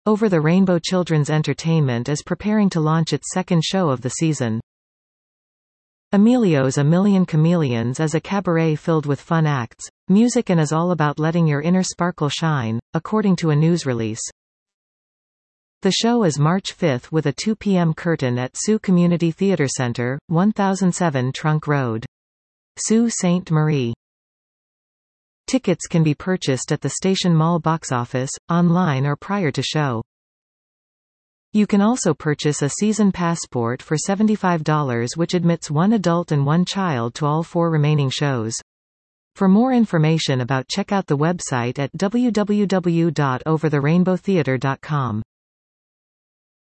Over the Rainbow Children's Entertainment is preparing to launch its second show of the season. Emilio's A Million Chameleons is a cabaret filled with fun acts, music and is all about letting your inner sparkle shine, according to a news release. The show is March 5 with a 2 p.m. curtain at Sault Community Theatre Centre, 1007 Trunk Road, Sault Ste. Marie. Tickets can be purchased at the Station Mall box office, online or prior to show. You can also purchase a season passport for $75 which admits one adult and one child to all 4 remaining shows. For more information check out the website at www.overtherainbowtheatre.com.